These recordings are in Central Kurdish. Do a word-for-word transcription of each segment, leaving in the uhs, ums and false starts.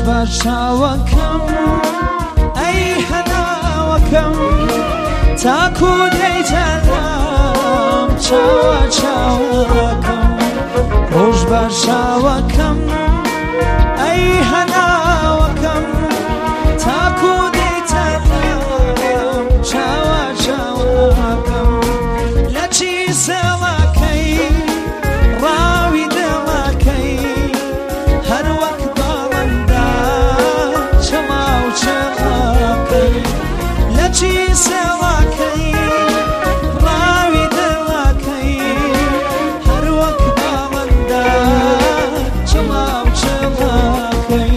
بر چاوەکەم ئەی هەناوەکەم تاکو دەیجانم چاوە چاوەکەم ڕۆژ بەر چاوەکەم ئەی هەناوەکەم تاکو دەیجانم چاوە چاوەکەم لە چی سێڵەکەی ڕاوی دڵەکەی هەر وەک باڵندا چڵاو چێڵەکەی لە چی سێڵەکەی ڕاوی دڵەکەی هەر وەک باڵندا چڵاو چێڵەکەی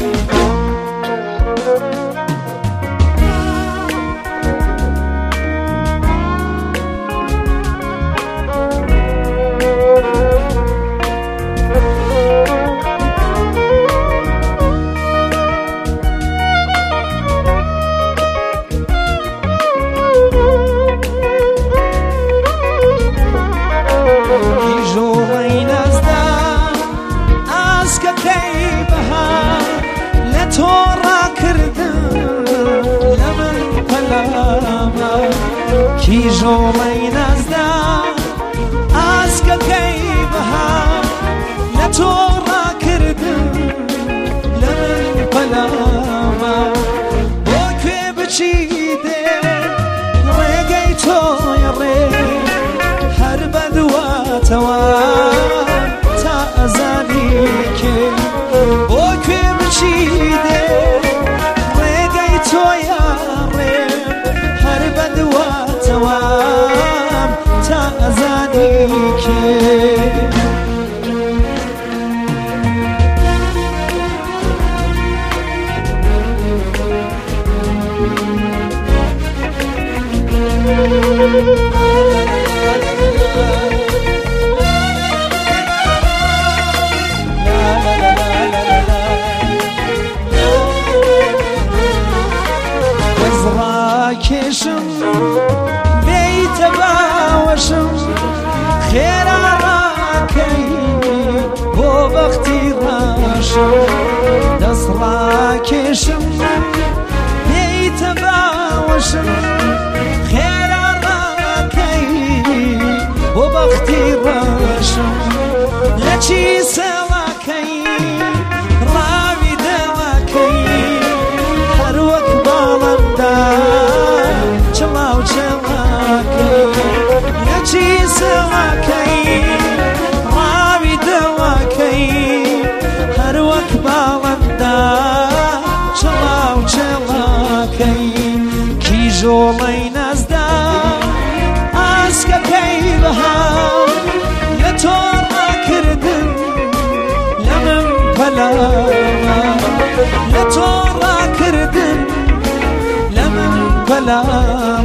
کیژۆڵەی نازدا ئاسکەکەی بەهار لە تۆ ڕاکردن لە من پەلامە بۆ کوێ بچی دێ ڕێگەی تۆی ڕێ هەر بەدواتەوە تا ئەزانی کێ بۆ کوێ بچی دێ ڕێگەی تۆیە ڕێ هەر بەدواتەوام تا ئەزانی کێ کێشم بیتە باوەشم خێرا ڕاکەی بۆ بەختی ڕاشم دەست ڕاکێشم بیتە باوەشم خێرا ڕاکەی بۆ بەختی ڕاشم لە چی سێڵەکەی ڕاوی دڵەکەی هەر وەک باڵندا چڵاو چێڵەکەی لە چی سێڵەکەی ڕاوی دڵەکەی هەر وەک باڵندا چڵاو چێڵەکەی کیژۆڵەی نازدا ئاسکەکەی بەهار لە تۆ ڕاکردن لە من پەلامە لە تۆ ڕاکردن لە من پەلامە